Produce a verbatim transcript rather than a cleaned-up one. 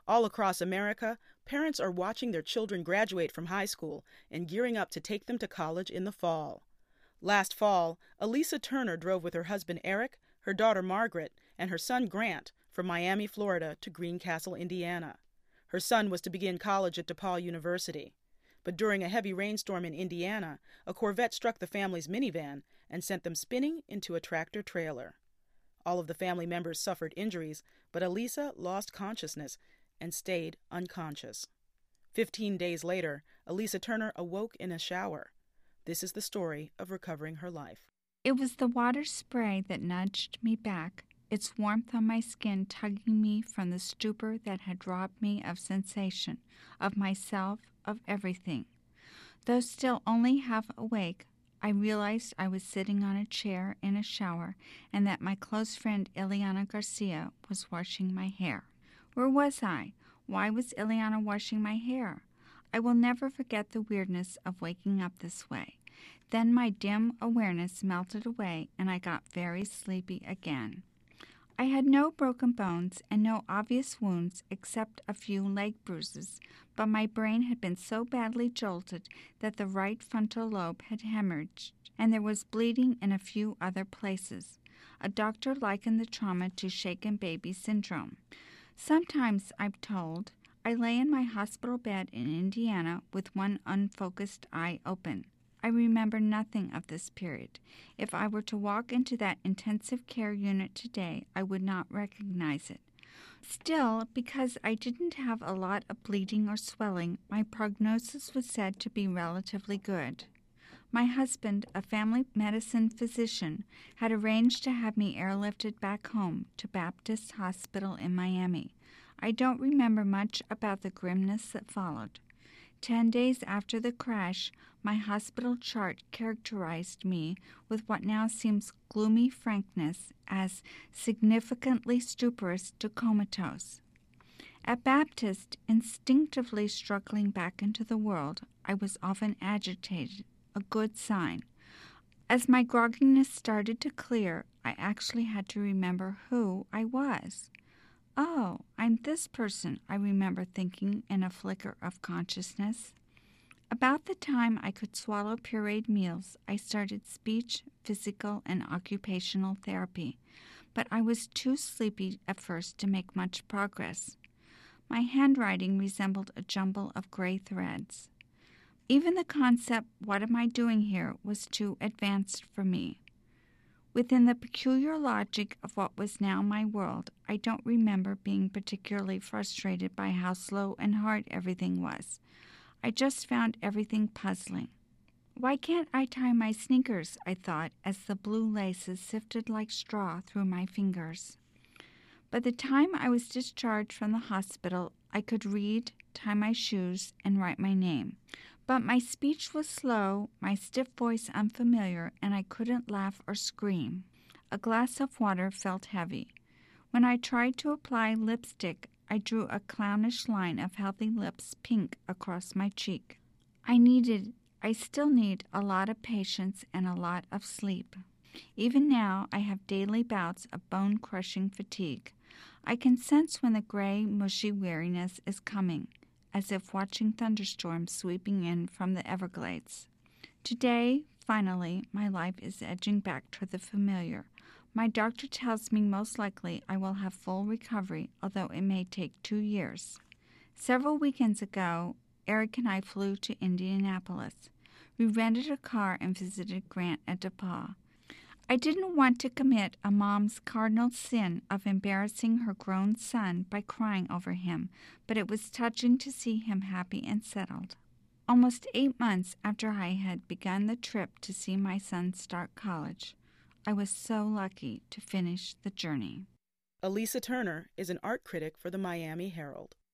All across America, parents are watching their children graduate from high school and gearing up to take them to college in the fall. Last fall, Elisa Turner drove with her husband Eric, her daughter Margaret, and her son Grant from Miami, Florida to Greencastle, Indiana. Her son was to begin college at DePaul University. But during a heavy rainstorm in Indiana, a Corvette struck the family's minivan and sent them spinning into a tractor trailer. All of the family members suffered injuries, but Elisa lost consciousness and stayed unconscious. Fifteen days later, Elisa Turner awoke in a shower. This is the story of recovering her life. It was the water spray that nudged me back, its warmth on my skin tugging me from the stupor that had robbed me of sensation, of myself, of everything. Though still only half awake, I realized I was sitting on a chair in a shower and that my close friend Ileana Garcia was washing my hair. Where was I? Why was Ileana washing my hair? I will never forget the weirdness of waking up this way. Then my dim awareness melted away and I got very sleepy again. I had no broken bones and no obvious wounds except a few leg bruises, but my brain had been so badly jolted that the right frontal lobe had hemorrhaged, and there was bleeding in a few other places. A doctor likened the trauma to shaken baby syndrome. Sometimes, I'm told, I lay in my hospital bed in Indiana with one unfocused eye open. I remember nothing of this period. If I were to walk into that intensive care unit today, I would not recognize it. Still, because I didn't have a lot of bleeding or swelling, my prognosis was said to be relatively good. My husband, a family medicine physician, had arranged to have me airlifted back home to Baptist Hospital in Miami. I don't remember much about the grimness that followed. Ten days after the crash, my hospital chart characterized me with what now seems gloomy frankness as significantly stuporous to comatose. At Baptist, instinctively struggling back into the world, I was often agitated, a good sign. As my grogginess started to clear, I actually had to remember who I was. Oh, I'm this person, I remember thinking in a flicker of consciousness. About the time I could swallow pureed meals, I started speech, physical, and occupational therapy, but I was too sleepy at first to make much progress. My handwriting resembled a jumble of gray threads. Even the concept, what am I doing here, was too advanced for me. Within the peculiar logic of what was now my world, I don't remember being particularly frustrated by how slow and hard everything was. I just found everything puzzling. Why can't I tie my sneakers, I thought, as the blue laces sifted like straw through my fingers. By the time I was discharged from the hospital, I could read, tie my shoes, and write my name. But my speech was slow, my stiff voice unfamiliar, and I couldn't laugh or scream. A glass of water felt heavy. When I tried to apply lipstick, I drew a clownish line of healthy lips pink across my cheek. I needed, I still need, a lot of patience and a lot of sleep. Even now, I have daily bouts of bone-crushing fatigue. I can sense when the gray, mushy weariness is coming, as if watching thunderstorms sweeping in from the Everglades. Today, finally, my life is edging back toward the familiar. My doctor tells me most likely I will have full recovery, although it may take two years. Several weekends ago, Eric and I flew to Indianapolis. We rented a car and visited Grant at DePaul. I didn't want to commit a mom's cardinal sin of embarrassing her grown son by crying over him, but it was touching to see him happy and settled. Almost eight months after I had begun the trip to see my son start college, I was so lucky to finish the journey. Elisa Turner is an art critic for the Miami Herald.